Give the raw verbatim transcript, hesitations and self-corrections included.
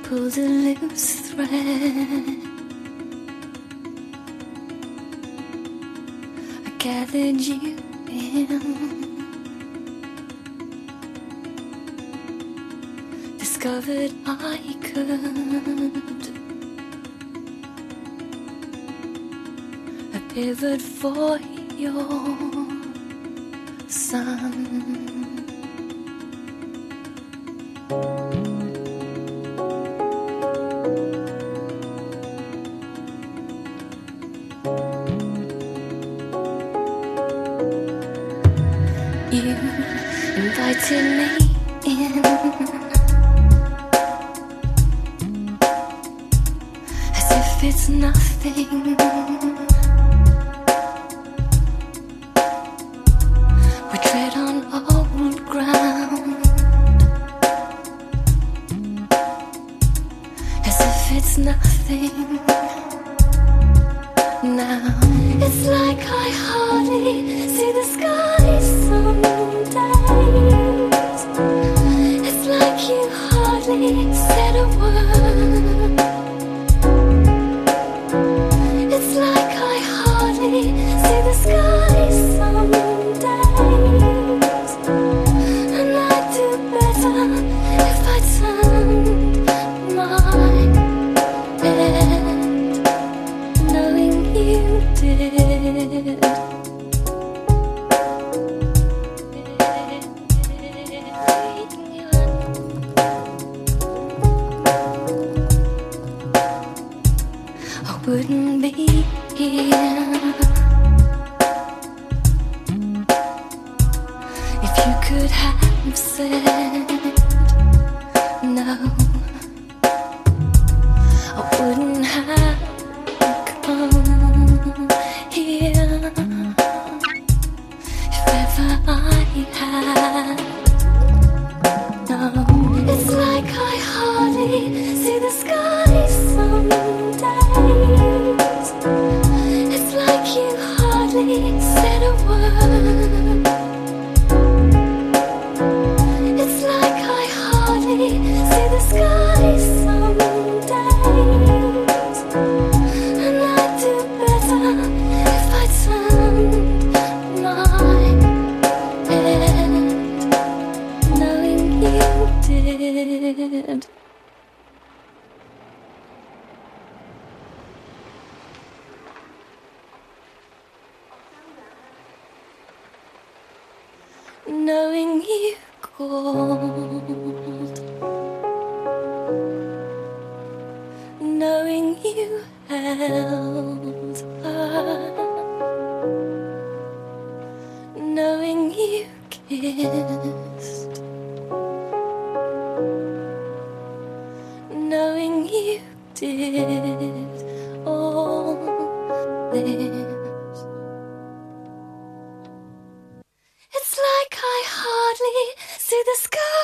pulled a loose thread. I gathered you in, discovered I could. I pivoted for your sun. You invited me in, as if it's nothing. We tread on old ground, as if it's nothing. Now it's like I hardly see the sky some days. It's like you hardly said a word. It's like I hardly see the sky some days. And I'd do better if I turned my head, knowing you did. I wouldn't be here if you could have said no. I wouldn't have come here if ever I had. No, it's like I hardly see the sky some days. It's like you hardly said a word. It's like I hardly see the sky some days. And I'd do better if I turned my head, knowing you did. Knowing you called, knowing you held her, knowing you kissed, knowing you did all this. It's like I hardly see the sky